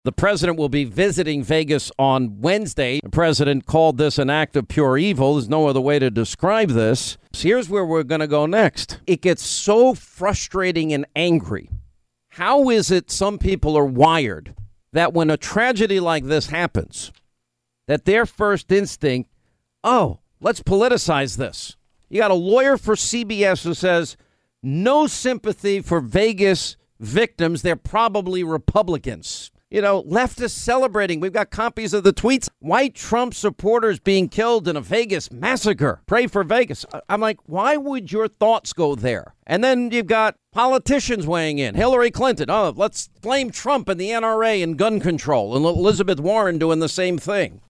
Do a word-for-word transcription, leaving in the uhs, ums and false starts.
The president will be visiting Vegas on Wednesday. The president called this an act of pure evil. There's no other way to describe this. So here's where we're going to go next. It gets so frustrating and angry. How is it some people are wired that when a tragedy like this happens, that their first instinct, oh, let's politicize this. You got a lawyer for C B S who says no sympathy for Vegas victims. They're probably Republicans. You know, leftists celebrating. We've got copies of the tweets. White Trump supporters being killed in a Vegas massacre. Pray for Vegas. I'm like, why would your thoughts go there? And then you've got politicians weighing in. Hillary Clinton. Oh, let's blame Trump and the N R A and gun control. And Elizabeth Warren doing the same thing.